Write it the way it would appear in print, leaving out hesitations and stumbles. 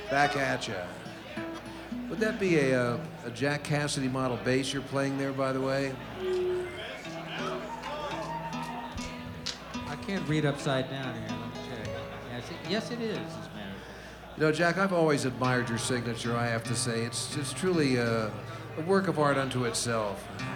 Back at ya. Would that be a Jack Cassidy model bass you're playing there, by the way? I can't read upside down here. Let me check. Yes, it is, as a matter of fact. You know, Jack, I've always admired your signature, I have to say. It's truly a work of art unto itself.